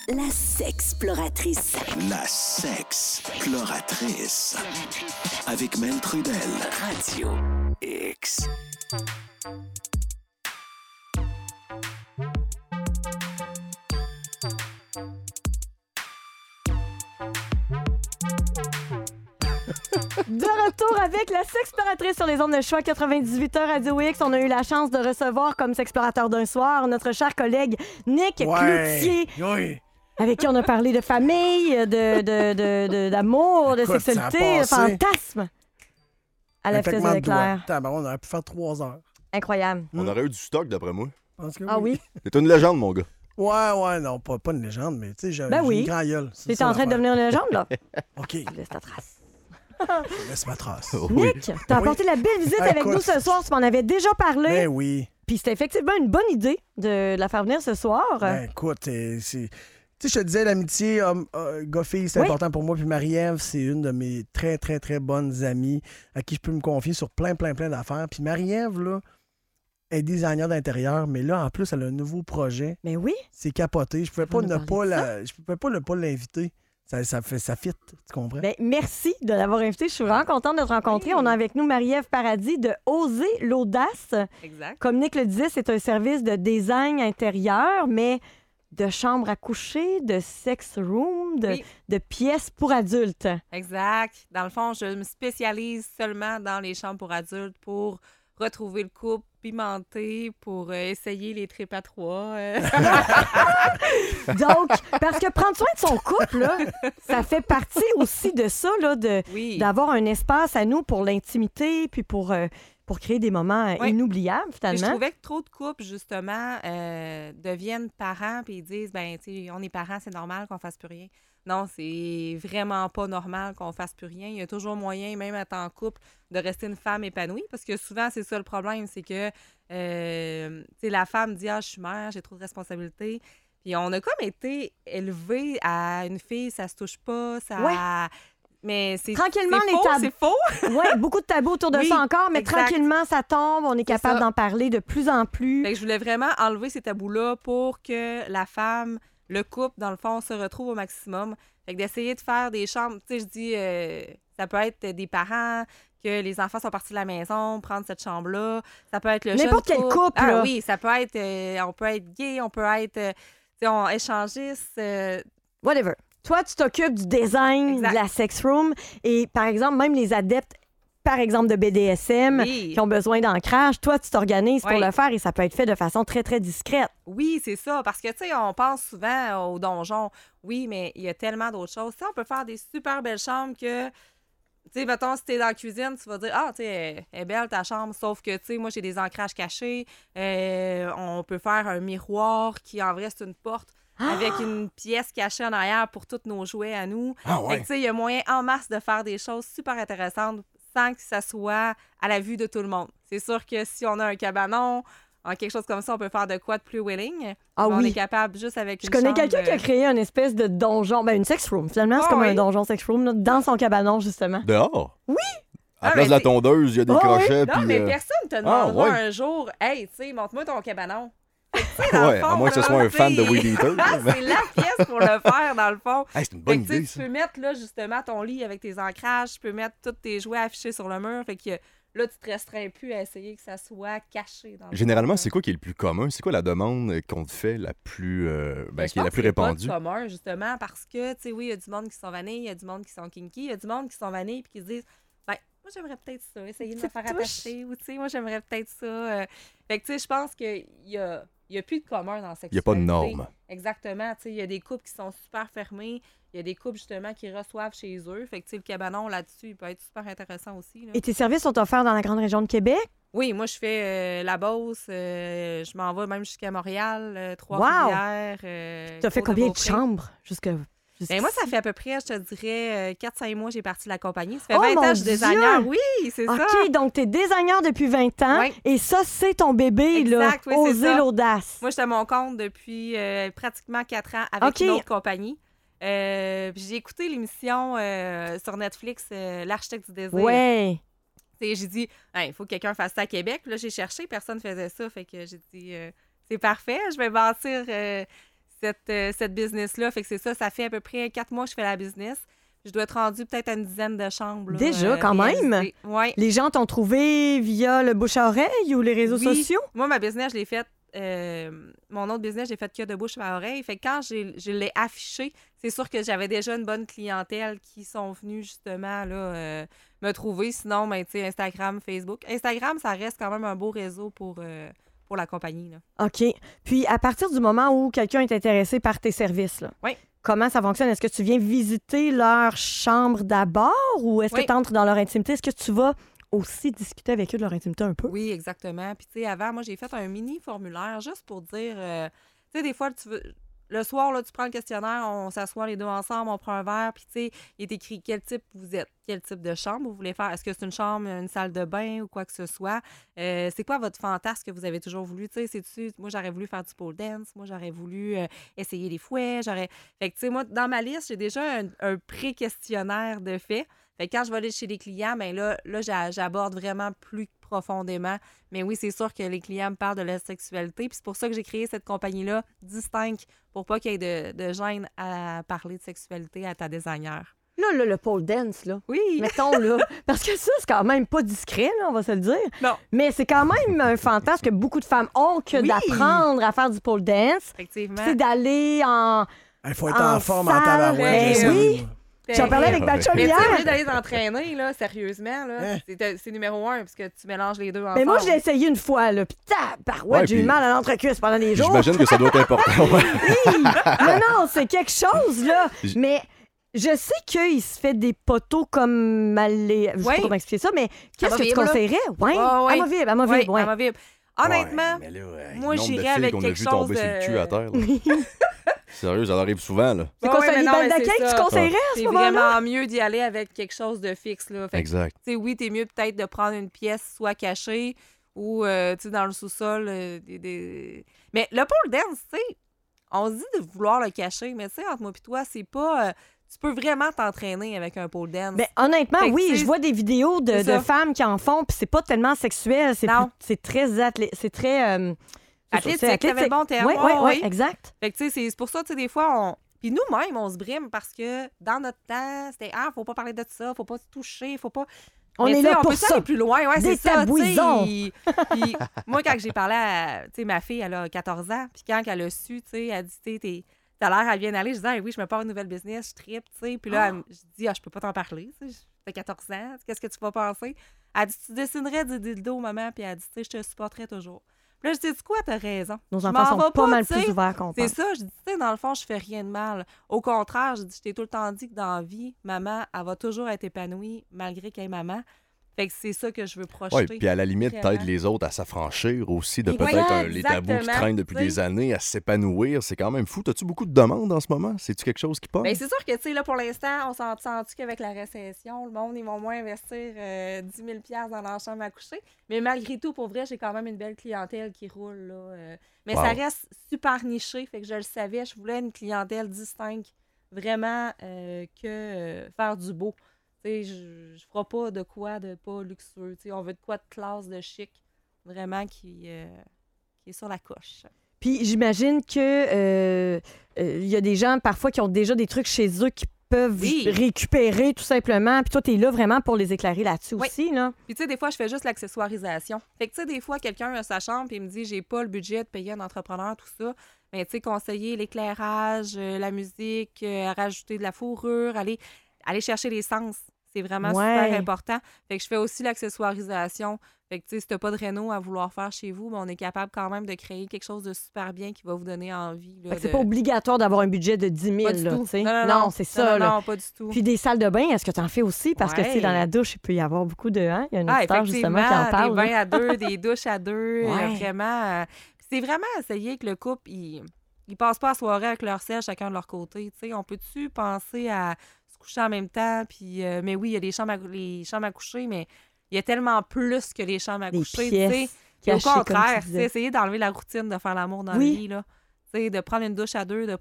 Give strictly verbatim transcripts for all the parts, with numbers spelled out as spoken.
la sexploratrice. La sexploratrice. Avec Mel Trudel. Radio X. De retour avec la sexploratrice sur les ondes de choix quatre-vingt-dix-huit heures Radio X. On a eu la chance de recevoir comme sexplorateur d'un soir notre cher collègue Nick Ouais. Cloutier. Oui. Avec qui on a parlé de famille, de, de, de, de- d'amour, de Écoute, sexualité, ça a de passé. fantasme. À la Un vitesse claquement de de doigts. l'éclair. Tabarouette, on aurait pu faire trois heures. Incroyable. On aurait eu du stock, d'après moi. Je pense que Ah oui? C'est une légende, mon gars. Ouais, ouais, non, pas, pas une légende, mais tu sais, j'ai Ben j'ai oui. une grand gueule. C'est T'es ça en train de l'affaire. devenir une légende, là? OK, Laisse ta trace. laisse ma trace. Nick, t'as apporté la belle visite Ah, avec écoute. nous ce soir. Tu m'en avais déjà parlé. Ben oui. Puis c'était effectivement une bonne idée de la faire venir ce soir. Ben écoute, euh, c'est... Tu sais, je te disais, l'amitié homme, euh, gars-fille, c'est Oui. important pour moi. Puis Marie-Ève, c'est une de mes très, très, très bonnes amies à qui je peux me confier sur plein, plein, plein d'affaires. Puis Marie-Ève, là, elle est designer d'intérieur, mais là, en plus, elle a un nouveau projet. Mais oui. C'est capoté. Je pouvais Tu vas pas nous ne parler pas de la... Je pouvais pas ne pas l'inviter. Ça, ça fait ça fit, tu comprends? Ben, merci de l'avoir invité. Je suis vraiment contente de te rencontrer. Oui. On a avec nous Marie-Ève Paradis de Oser l'audace. Exact. Comme Nick le disait, c'est un service de design intérieur, mais de chambre à coucher, de sex room, de, Oui. de pièces pour adultes. Exact. Dans le fond, je me spécialise seulement dans les chambres pour adultes pour retrouver le couple pimenté, pour euh, essayer les tripes à trois. euh. Donc, parce que prendre soin de son couple, là, ça fait partie aussi de ça, là, de, Oui. d'avoir un espace à nous pour l'intimité, puis pour, euh, pour créer des moments euh, Oui. inoubliables, Puis finalement. je trouvais que trop de couples, justement, euh, deviennent parents puis ils disent, ben, tu sais, on est parents, c'est normal qu'on fasse plus rien. Non, c'est vraiment pas normal qu'on fasse plus rien. Il y a toujours moyen, même en tant que couple, de rester une femme épanouie parce que souvent, c'est ça le problème, c'est que, euh, tu sais, la femme dit, ah, je suis mère, j'ai trop de responsabilités. Puis on a comme été élevés à une fille, ça se touche pas, ça... Ouais. Mais c'est Tranquillement, c'est les faux, tabous. c'est faux. Oui, beaucoup de tabous autour de Oui, ça encore, mais exact. tranquillement, ça tombe. On est capable ça. d'en parler de plus en plus. Fait que je voulais vraiment enlever ces tabous-là pour que la femme, le couple, dans le fond, se retrouve au maximum. Fait que d'essayer de faire des chambres, tu sais, je dis, euh, ça peut être des parents, que les enfants sont partis de la maison, prendre cette chambre-là. Ça peut être le N'importe jeune quel couple, Ah là. oui, ça peut être, euh, on peut être gay, on peut être, euh, tu sais, on échangiste. euh, Whatever. Toi, tu t'occupes du design Exact. de la sex room et, par exemple, même les adeptes, par exemple, de B D S M Oui. qui ont besoin d'ancrage, toi, tu t'organises pour Oui. le faire et ça peut être fait de façon très, très discrète. Oui, c'est ça. Parce que, tu sais, on pense souvent au donjon. Oui, mais il y a tellement d'autres choses. Tu sais, on peut faire des super belles chambres que, tu sais, mettons, si t'es dans la cuisine, tu vas dire, ah, tu sais, elle elle est belle ta chambre. Sauf que, tu sais, moi, j'ai des ancrages cachés. Euh, on peut faire un miroir qui, en vrai, c'est une porte avec une pièce cachée en arrière pour tous nos jouets à nous. Ah Fait que, ouais. tu sais, il y a moyen en masse de faire des choses super intéressantes sans que ça soit à la vue de tout le monde. C'est sûr que si on a un cabanon, en quelque chose comme ça, on peut faire de quoi de plus willing. Ah Mais On oui. est capable juste avec Je une connais chambre, quelqu'un qui a euh, créé une espèce de donjon, ben une sex room. Finalement, c'est Ah comme oui. un donjon sex room là, dans son cabanon, justement. Dehors? Oui! À la Ah, place mais de la c'est- tondeuse, il y a des Oh, crochets. Non, puis, mais euh, personne te demandera ouais. un jour, hey, tu sais, montre-moi ton cabanon. Fait que, tu sais, dans Ouais, le fond, à moins que ce là, soit un fan de tu sais, Weed Eater. c'est la pièce pour le faire, dans le fond. Hey, c'est une Fait bonne que, tu sais, idée, tu ça. peux mettre, là, justement, ton lit avec tes ancrages, tu peux mettre tous tes jouets affichés sur le mur. Fait que là, tu te restreins plus à essayer que ça soit caché. Dans le Généralement, fond, c'est quoi qui est le plus commun? C'est quoi la demande qu'on te fait la plus, euh, ben, Mais je qui est la pense plus que c'est pas répandue? commun, justement, parce que, tu sais, oui, il y a du monde qui sont vanilles, il y a du monde qui sont kinky, il y a du monde qui sont vanilles puis qui se disent, ben, moi, j'aimerais peut-être ça, essayer de me Petite faire touche. attacher, ou, tu sais, moi, j'aimerais peut-être ça. euh. Fait que, tu sais, je pense qu'il y a, il y a plus de commun dans la sexualité. Il n'y a pas de normes. Exactement, tu sais, il y a des couples qui sont super fermés, il y a des couples, justement, qui reçoivent chez eux. Fait que, tu sais, le cabanon, là-dessus, il peut être super intéressant aussi, là. Et tes services sont offerts dans la grande région de Québec? Oui, moi, je fais euh, la Beauce, euh, je m'en vais même jusqu'à Montréal, euh, Wow! Trois-Rivières. Euh, Tu as fait Côte de combien de Beaupré. chambres jusque Ben moi, ça fait à peu près, je te dirais, quatre cinq mois, j'ai parti de la compagnie. Ça fait Oh, vingt mon ans que je suis Dieu! designer. Oui, c'est ça. OK, donc tu es designer depuis vingt ans Ouais. et ça, c'est ton bébé, Exact, là. oui, c'est Oser ça. l'audace. Moi, j'étais à mon compte depuis euh, pratiquement quatre ans avec OK. une autre compagnie. Euh, puis j'ai écouté l'émission euh, sur Netflix, euh, L'Architecte du désir. Ouais. Tu sais, j'ai dit, il faut que quelqu'un fasse ça à Québec. Puis là, j'ai cherché, personne ne faisait ça. Fait que j'ai dit, euh, c'est parfait, je vais bâtir euh, cette, euh, cette business-là. Fait que c'est ça, ça fait à peu près quatre mois que je fais la business. Je dois être rendue peut-être à une dizaine de chambres. Là, Déjà, euh, quand même? réalisées. Ouais. Les gens t'ont trouvé via le bouche-à-oreille ou les réseaux Oui. sociaux? Moi, ma business, je l'ai faite. Euh, mon autre business, j'ai fait que de bouche à oreille. Fait que quand j'ai, je l'ai affiché, c'est sûr que j'avais déjà une bonne clientèle qui sont venus justement là, euh, me trouver. Sinon, ben, tu sais, Instagram, Facebook. Instagram, ça reste quand même un beau réseau pour, euh, pour la compagnie. Là. OK. Puis, à partir du moment où quelqu'un est intéressé par tes services, là, Oui. comment ça fonctionne? Est-ce que tu viens visiter leur chambre d'abord ou est-ce Oui. que tu entres dans leur intimité? Est-ce que tu vas aussi discuter avec eux de leur intimité un peu? Oui, exactement. Puis, tu sais, avant, moi, j'ai fait un mini formulaire juste pour dire, euh, tu sais, des fois, tu veux. Le soir, là, tu prends le questionnaire, on s'assoit les deux ensemble, on prend un verre, puis tu sais, il est écrit quel type vous êtes, quel type de chambre vous voulez faire. Est-ce que c'est une chambre, une salle de bain ou quoi que ce soit? Euh, c'est quoi votre fantasme que vous avez toujours voulu? Tu sais, c'est-tu, moi, j'aurais voulu faire du pole dance, moi, j'aurais voulu euh, essayer les fouets, j'aurais... Fait que, tu sais, moi, dans ma liste, j'ai déjà un, un pré-questionnaire de fait. Fait que quand je vais aller chez les clients, bien là, là j'a- j'aborde vraiment plus profondément. Mais oui, c'est sûr que les clients me parlent de la sexualité. Puis c'est pour ça que j'ai créé cette compagnie-là distincte pour pas qu'il y ait de, de gêne à parler de sexualité à ta designer. Là, là, le pole dance, là. Oui! Mettons, là. Parce que ça, c'est quand même pas discret, là, on va se le dire. Non. Mais c'est quand même un fantasme que beaucoup de femmes ont que Oui. d'apprendre à faire du pole dance. Effectivement. C'est d'aller en... Il faut être En en, forme en salle, tabarouette. ben je oui. sais. J'en parlais avec Ouais. ma chum Mais tu hier. sais, au lieu d'aller t'entraîner, là, sérieusement, là, Hein? c'est, c'est numéro un, puisque tu mélanges les deux ensemble. Mais moi, je l'ai essayé une fois, là. Puis tabarouette, Ouais, j'ai eu puis- mal à l'entrecuisse pendant des jours. J'imagine que ça doit être important. ouais. Oui! Non, non, c'est quelque chose, là. J- Mais je sais qu'il se fait des poteaux comme aller. Je sais Oui. pas comment expliquer ça, mais qu'est-ce que tu Amovible, là. conseillerais? Oui, Ouais, ouais. amovible, amovible, Oui, ouais. amovible. Honnêtement, Ouais, mais là, euh, moi, le nombre de j'irais filles avec qu'on a quelque vu chose tomber sur le de- cul à terre. là. Sérieux, ça arrive souvent. Là. C'est Ouais, quoi, ouais, c'est mais une non, balle mais d'accueil c'est que tu ça. conseillerais à ce c'est moment-là? vraiment mieux d'y aller avec quelque chose de fixe. Là. Fait que, Exact. tu sais, oui, t'es mieux peut-être de prendre une pièce soit cachée ou euh, tu sais, dans le sous-sol. euh, des, des- Mais le pole dance, tu sais, on se dit de vouloir le cacher, mais tu sais, entre moi et toi, c'est pas. euh, tu peux vraiment t'entraîner avec un pole dance. Ben, honnêtement, Fait que, oui, tu sais, je vois des vidéos de, c'est de ça. femmes qui en font, puis c'est pas tellement sexuel, c'est, Non. plus- c'est très athlé- c'est très euh, c'est ça, Athlétique, c'est t'avais le bon terme. Oui, Ouais, oui, oui, ouais. exact. Fait que, tu sais, c'est c'est pour ça, tu sais, des fois, on. Puis nous-mêmes, on se brime parce que dans notre temps, c'était Ah, faut pas parler de ça, faut pas se toucher, faut pas. On Mais est tu sais, là on pour peut ça. aller plus loin, ouais, c'est ça. tu sais. Détabouisons. Puis moi, quand j'ai parlé à. Tu sais, ma fille, elle a quatorze ans, puis quand elle a su, tu sais, elle dit, tu sais, t'es- t'as l'air à bien aller, je dis, ah, oui, je me pars une nouvelle business, je tripe, tu sais. Puis là, elle me- je dis, ah, je peux pas t'en parler, tu sais, t'as quatorze ans, qu'est-ce que tu vas penser? Elle dit, tu dessinerais du dildo, maman, puis elle dit, tu sais, je te supporterais toujours. Puis là, je dis, tu quoi, t'as raison. Nos Je enfants m'en sont vais pas, mal tu sais. plus ouverts qu'on C'est pense. ça, je dis, tu sais, dans le fond, je fais rien de mal. Au contraire, je dis, je t'ai tout le temps dit que dans la vie, maman, elle va toujours être épanouie malgré qu'elle est maman. Fait que c'est ça que je veux projeter. Oui, puis à la limite, Vraiment. t'aides les autres à s'affranchir aussi de Oui, peut-être un- les tabous qui exactement, traînent depuis tu sais. des années, à s'épanouir. C'est quand même fou. T'as-tu beaucoup de demandes en ce moment? C'est-tu quelque chose qui passe? Ben, c'est sûr que, tu sais, là, pour l'instant, on s'en sent qu'avec la récession, le monde, ils vont moins investir euh, dix mille dollars dans leur chambre à coucher. Mais malgré tout, pour vrai, j'ai quand même une belle clientèle qui roule, là. euh. Mais Wow. ça reste super niché, fait que je le savais, je voulais une clientèle distincte, vraiment, euh, que euh, faire du beau. Tu sais, je je ferai pas de quoi de pas luxueux. Tu sais, on veut de quoi de classe, de chic, vraiment qui, euh, qui est sur la coche. Puis j'imagine que euh, euh, il y a des gens parfois qui ont déjà des trucs chez eux qui peuvent Oui. récupérer tout simplement. Puis toi, tu es là vraiment pour les éclairer là-dessus Oui. aussi, là. Puis tu sais, des fois, je fais juste l'accessoirisation. Fait que tu sais, des fois, quelqu'un a sa chambre et il me dit, j'ai pas le budget de payer un entrepreneur, tout ça. Mais tu sais, conseiller l'éclairage, euh, la musique, euh, rajouter de la fourrure, aller, aller chercher les sens. C'est vraiment Ouais. super important. Fait que je fais aussi l'accessoirisation. Fait que tu sais, si t'as pas de réno à vouloir faire chez vous, ben, on est capable quand même de créer quelque chose de super bien qui va vous donner envie. Là, Fait que c'est de- pas obligatoire d'avoir un budget de dix Pas mille, du là, tout. tu sais. Non, non, non. c'est Non, ça, non, là. non, pas du tout. Puis des salles de bain, est-ce que tu en fais aussi? Parce que, tu sais, Ouais. dans la douche, il peut y avoir beaucoup de... Hein? Il y a un Ah, auditeur, justement, qui en effectivement, parle. des là. bains à deux, des douches à deux, euh, Ouais. vraiment. euh, c'est vraiment essayer que le couple, il, il passe pas la soirée avec leur sel chacun de leur côté. Tu sais, on peut-tu penser à se coucher en même temps? Puis, euh, mais oui, il y a les chambres, à, les chambres à coucher, mais il y a tellement plus que les chambres à Des coucher. Tu sais. pièces Puis au cachées, comme tu contraire, disais. c'est essayer d'enlever la routine de faire l'amour dans Oui. le lit. Là. Tu sais, de prendre une douche à deux, de prendre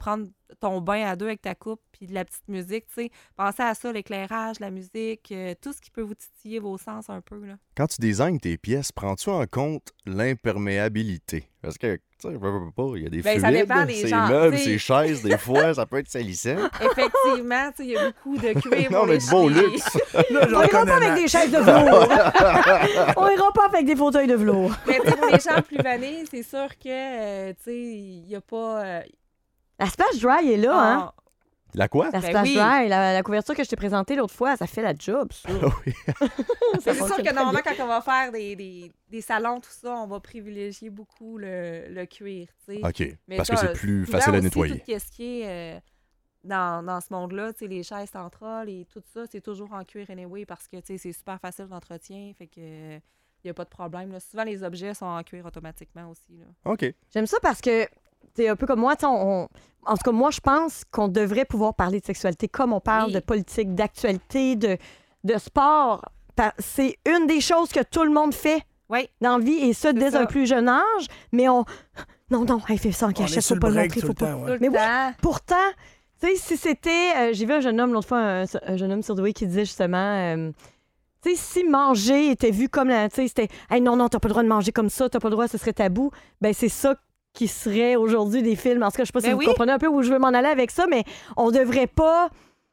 ton bain à deux avec ta coupe puis de la petite musique, tu sais. Pensez à ça, l'éclairage, la musique, euh, tout ce qui peut vous titiller vos sens un peu, là. Quand tu designes tes pièces, prends-tu en compte l'imperméabilité? Parce que, tu sais, je veux pas, il y a des Ben, ça fluides, dépend des ces gens, meubles, t'sais. ces chaises, des fois, ça peut être salissant. Effectivement, tu sais, il y a beaucoup de cuir Non, pour mais les du beau chevilles. luxe. Là, On j'en ira connais pas avec Max. des chaises de velours. On ira pas avec des fauteuils de velours. Mais tu sais, pour les gens plus vanés, c'est sûr que, euh, tu sais, il n'y a pas... euh, La Splash Dry est là, hein? ah, La quoi? La Ben Splash oui. Dry, la, la couverture que je t'ai présentée l'autre fois, ça fait la job, ça. oui. C'est sûr fonctionne que très normalement, bien. quand on va faire des, des, des salons, tout ça, on va privilégier beaucoup le, le cuir, tu sais. OK, Mais parce que ça, c'est plus souvent facile à aussi, nettoyer. Tout ce qui est euh, dans, dans ce monde-là, tu sais, les chaises centrales et tout ça, c'est toujours en cuir anyway parce que, tu sais, c'est super facile d'entretien, fait que il n'y a pas de problème, là. Souvent, les objets sont en cuir automatiquement aussi, là. OK. J'aime ça parce que, t'es un peu comme moi, tu sais, on, on- en tout cas, moi, je pense qu'on devrait pouvoir parler de sexualité comme on parle Oui. de politique, d'actualité, de, de sport. Par- C'est une des choses que tout le monde fait Oui. dans la vie, et ça, C'est dès ça. un plus jeune âge, mais on... Non, non, elle fait ça en On est cachette, sur faut le pas le break montrer, tout faut le pas... temps, Tout ouais. le Mais oui. temps. Pourtant, tu sais, si c'était... euh, j'ai vu un jeune homme l'autre fois, un, un jeune homme surdoué qui disait justement... euh, tu sais, si manger était vu comme la... Tu sais, c'était... Hey, non, non, t'as pas le droit de manger comme ça, t'as pas le droit, ce serait tabou. Ben c'est ça qui serait aujourd'hui des films. En tout cas, je sais pas si Ben vous oui. comprenez un peu où je veux m'en aller avec ça, mais on devrait pas...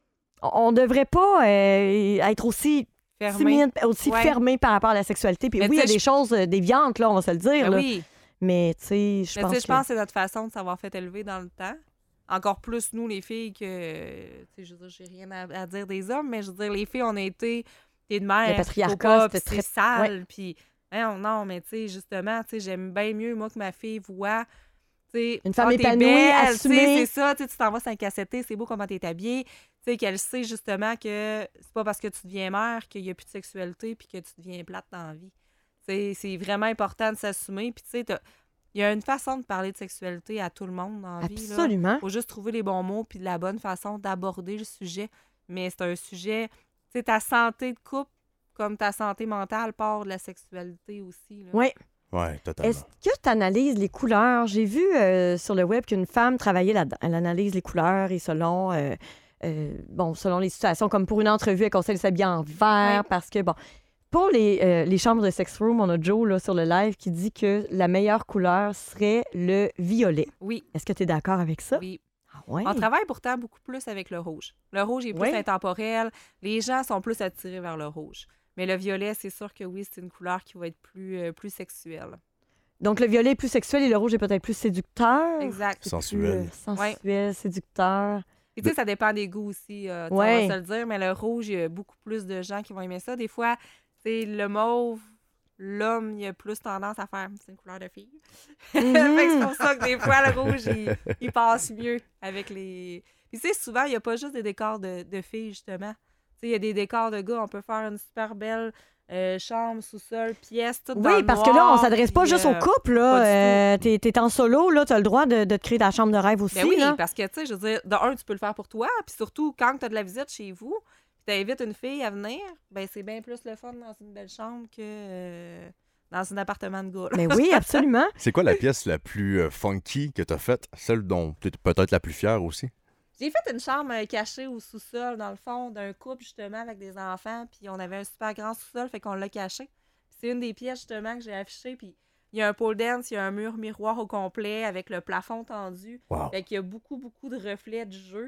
On devrait pas euh, être aussi... Fermé. timide, aussi Ouais. fermé par rapport à la sexualité. Puis Mais oui, il y a tu sais, des choses euh, déviantes, là, on va se le dire. Ben là. oui. Mais tu sais, je Mais tu pense sais, que... je pense que c'est notre façon de s'avoir fait élever dans le temps. Encore plus, nous, les filles, que... Tu sais, je veux dire, j'ai rien à, à dire des hommes, mais je veux dire, les filles, on a été... T'es de mère, Le patriarcat, faut pas, c'était puis c'est très- sale, puis... Non, non, mais tu sais, justement, tu sais, j'aime bien mieux, moi, que ma fille voit... tu sais, Une femme ah, t'es épanouie, belle, tu sais, assumée. c'est ça, tu sais, tu t'en vas sur un cassetté, c'est beau comment t'es habillée. Tu sais, qu'elle sait justement que c'est pas parce que tu deviens mère qu'il y a plus de sexualité puis que tu deviens plate dans la vie. Tu sais, c'est vraiment important de s'assumer. Puis tu sais, t'as- il y a une façon de parler de sexualité à tout le monde dans la vie. là. Absolument. Faut juste trouver les bons mots puis de la bonne façon d'aborder le sujet. Mais c'est un sujet, tu sais, ta santé de couple comme ta santé mentale part de la sexualité aussi. Là. Oui. Ouais, totalement. Est-ce que tu analyses les couleurs? J'ai vu euh, sur le web qu'une femme travaillait là-dedans. Elle analyse les couleurs et selon, euh, euh, bon, selon les situations, comme pour une entrevue, elle conseille de s'habiller en vert Ouais. parce que, bon, pour les, euh, les chambres de sex room, on a Joe là, sur le live qui dit que la meilleure couleur serait le violet. Oui, Est-ce que tu es d'accord avec ça? oui. Ah ouais? On travaille pourtant beaucoup plus avec le rouge. Le rouge est plus Oui. intemporel. Les gens sont plus attirés vers le rouge. Mais le violet, c'est sûr que oui, c'est une couleur qui va être plus, euh, plus sexuelle. Donc, le violet est plus sexuel et le rouge est peut-être plus séducteur. Exact. C'est Sensuel. plus, euh, sensuel, séducteur. Et tu sais, ça dépend des goûts aussi. euh, tu sais, Ouais. On va se le dire, mais le rouge, il y a beaucoup plus de gens qui vont aimer ça. Des fois, c'est le mauve, l'homme, il a plus tendance à faire c'est une couleur de fille. Fait que c'est pour ça que des fois, le rouge, il, il passe mieux avec les. Puis tu sais, souvent, il n'y a pas juste des décors de, de filles, justement. Tu sais, il y a des décors de gars. On peut faire une super belle euh, chambre, sous-sol, pièce, tout dans Oui, le parce que là, noir, on s'adresse pas puis, juste euh, au couple. pas Là. du Euh, t'es, t'es en solo, là, t'as le droit de, de te créer ta chambre de rêve aussi. Ben oui, là. parce que, tu sais, je veux dire, de un, tu peux le faire pour toi, puis surtout, quand tu as de la visite chez vous, puis tu invites une fille à venir, ben c'est bien plus le fun dans une belle chambre que euh, dans un appartement de gars. là. Mais oui, absolument. C'est quoi la pièce la plus euh, funky que tu as faite? Celle dont tu es peut-être la plus fière aussi? J'ai fait une chambre euh, cachée au sous-sol, dans le fond, d'un couple, justement, avec des enfants, puis on avait un super grand sous-sol, fait qu'on l'a caché. Puis c'est une des pièces, justement, que j'ai affichées, puis il y a un pole dance, il y a un mur miroir au complet, avec le plafond tendu. Wow. Fait qu'il y a beaucoup, beaucoup de reflets du jeu.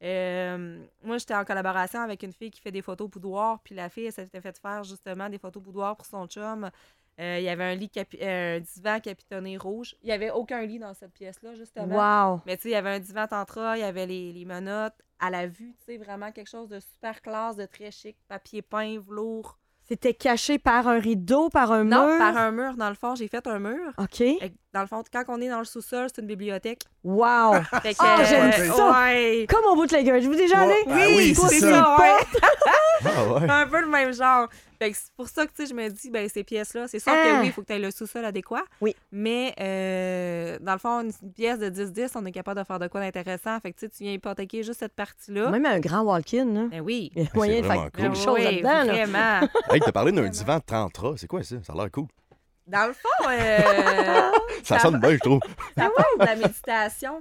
Euh, moi, j'étais en collaboration avec une fille qui fait des photos boudoir, puis la fille, elle s'était fait faire justement des photos boudoir pour son chum. Euh, il y avait un lit capi- euh, un divan capitonné rouge. Il n'y avait aucun lit dans cette pièce-là, justement. Wow. Mais tu sais, il y avait un divan tantra, il y avait les, les menottes à la vue, tu sais, vraiment quelque chose de super classe, de très chic, papier peint, velours. C'était caché par un rideau, par un Non, mur. par un mur, dans le fond, j'ai fait un mur. OK. Et dans le fond, quand on est dans le sous-sol, c'est une bibliothèque. Wow. Fait que, Ah, j'aime euh, ça. Ouais. Comme au bout de la gueule. Je vous déjà allé? Ouais, ah oui, Toi, c'est tu ça. y ouais. Ah ouais. Un peu le même genre. Fait que c'est pour ça que tu sais, je me dis, ben ces pièces-là, c'est sûr Ah. que oui, il faut que tu aies le sous-sol adéquat. Oui. Mais euh, dans le fond, une pièce de dix dix, on est capable de faire de quoi d'intéressant. Fait que tu sais, tu viens hypothéquer juste cette partie-là. Même un grand walk-in, là. Ben oui. Il y a moyen de vraiment faire cool. quelque chose Oui, là-dedans. là. vraiment. Hey, t'as parlé d'un divan tantra. C'est quoi ça? Ça a l'air cool. Dans le fond, euh, Ça Ça sonne bien, je trouve. ça part de la méditation.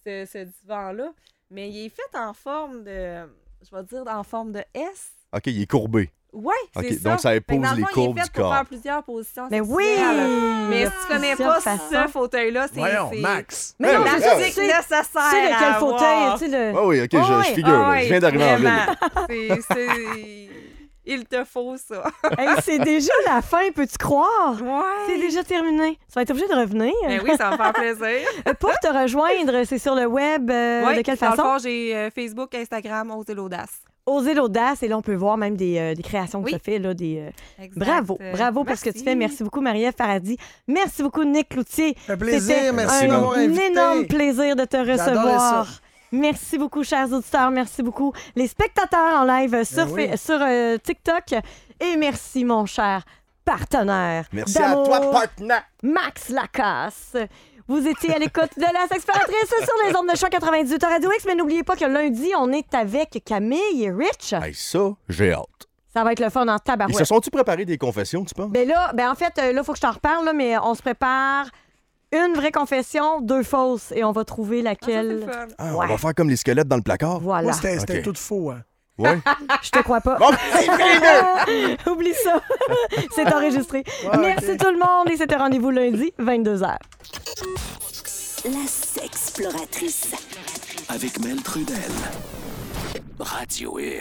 ce, ce divan-là. Mais il est fait en forme de, je vais dire, en forme de S. OK, il est courbé. Oui, OK, c'est ça. donc ça Fait que épouse dans le les fond, il courbes est fait du pour corps. faire plusieurs positions Mais oui! sexuelles. Mais si tu connais Plusieurs pas façons. ce fauteuil-là, c'est... Voyons, c'est Max. Mais non, Ouais, c'est ouais, ça, ouais. tu sais, nécessaire tu sais de à quel fauteuil, avoir. tu sais, le... Ah oui, OK, je, Ouais. je figure. là. Ah Je viens d'arriver en ville. vraiment. C'est, c'est... Il te faut ça. Hey, c'est déjà la fin, peux-tu croire? Ouais. C'est déjà terminé. Tu vas être obligé de revenir. Ben oui, ça va me faire plaisir. Euh, Pour te rejoindre, c'est sur le web. euh, Ouais, de quelle dans le façon? fond, j'ai euh, Facebook, Instagram, Oser l'audace. Oser l'audace. Et là, on peut voir même des, euh, des créations que Oui. tu as fait. Là, des, euh, Exact. Bravo. Euh, Bravo pour ce que tu merci. fais. Merci beaucoup, Marie-Ève Paradis. Merci beaucoup, Nick Cloutier. Ça fait plaisir, C'était merci un de m'avoir invité. énorme plaisir de te J'adorais recevoir. ça. Merci beaucoup, chers auditeurs. Merci beaucoup, les spectateurs en live sur, oui. Fa- sur euh, TikTok. Et merci, mon cher partenaire. Merci à d'amour, toi, partenaire. Max Lacasse. Vous étiez à l'écoute de la Sexploratrice sur les ondes de Choc quatre-vingt-dix-huit à Radio X, mais n'oubliez pas que lundi, on est avec Camille et Rich. Hey, ça, j'ai hâte. Ça va être le fun en Ils tabarouette. se sont-tu préparés des confessions, tu penses? Ben là, ben en fait, euh, là, il faut que je t'en reparle, là, mais on se prépare une vraie confession, deux fausses, et on va trouver Ah, ça, c'est laquelle. le fun. Ah, ouais. On va faire comme les squelettes dans le placard. Voilà. Moi, c'était c'était Ok. tout faux. Hein. Ouais. Je te crois pas. Bon, c'est fini! Oublie ça. C'est enregistré. Ouais, Merci ok. tout le monde et c'était rendez-vous lundi, vingt-deux heures. La Sexploratrice. Avec Mel Trudel. Radio